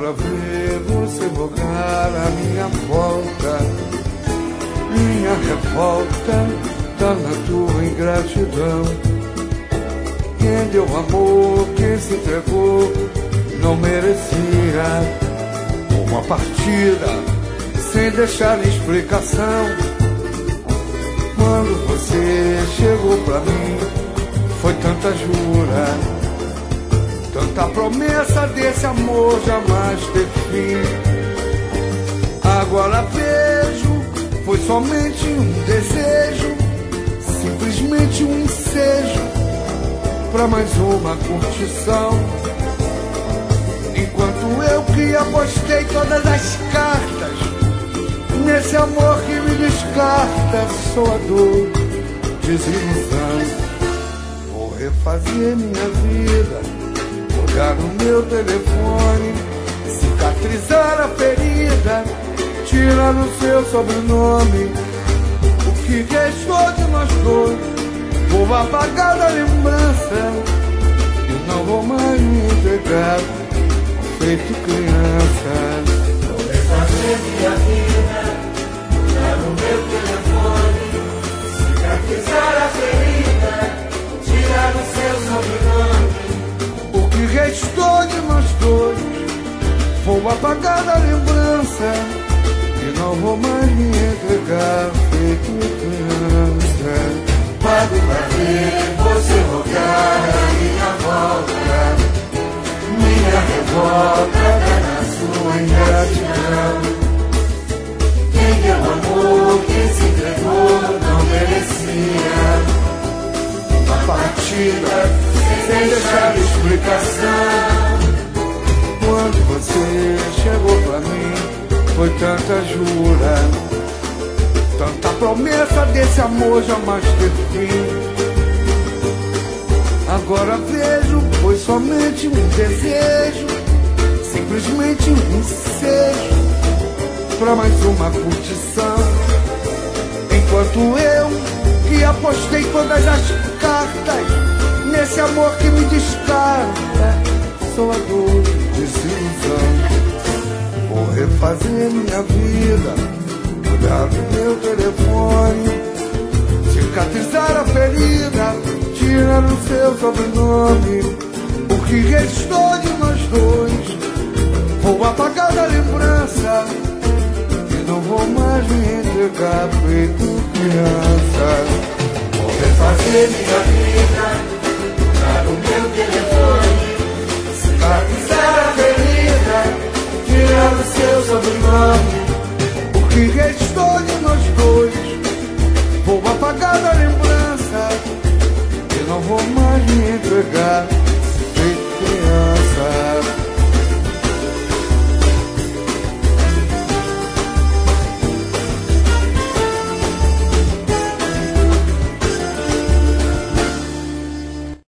pra ver você rogar a minha volta. Minha revolta tá na tua ingratidão. Quem deu amor, quem se entregou, não merecia uma partida sem deixar explicação. Quando você chegou pra mim, foi tanta jura, tanta promessa desse amor jamais ter fim. Agora vejo, foi somente um desejo, simplesmente um ensejo pra mais uma curtição. Enquanto eu que apostei todas as cartas nesse amor que me descarta, sou a dor, desilusão. Vou refazer minha vida, olhar no meu telefone, cicatrizar a ferida, tirar o seu sobrenome. O que restou de nós dois, vou apagar da lembrança e não vou mais me entregar feito criança. Vou refazer minha vida, olhar no meu telefone, cicatrizar a ferida, tirar o seu sobrenome. O que restou de nós dois, vou apagar da lembrança e não vou mais me entregar feito criança. Pago pra ver você rogar a minha volta. Minha revolta tá na sua ingratidão. Quem deu amor, quem se entregou, não merecia uma partida sem deixar explicação. Quando você chegou pra mim, foi tanta jura, tanta promessa desse amor jamais ter fim. Agora vejo, foi somente um desejo, simplesmente um ensejo pra mais uma curtição. Enquanto eu, que apostei todas as cartas nesse amor que me descarta, sou a dor, desilusão. Vou refazer minha vida, olhar no meu telefone, cicatrizar a ferida, tirar o seu sobrenome. O que restou de nós dois, vou apagar da lembrança e não vou mais me entregar feito criança. Vou refazer minha vida, olhar no meu telefone, cicatrizar a ferida, tirar o seu sobrenome. O que restou de nós dois, vou apagar da lembrança e não vou mais me entregar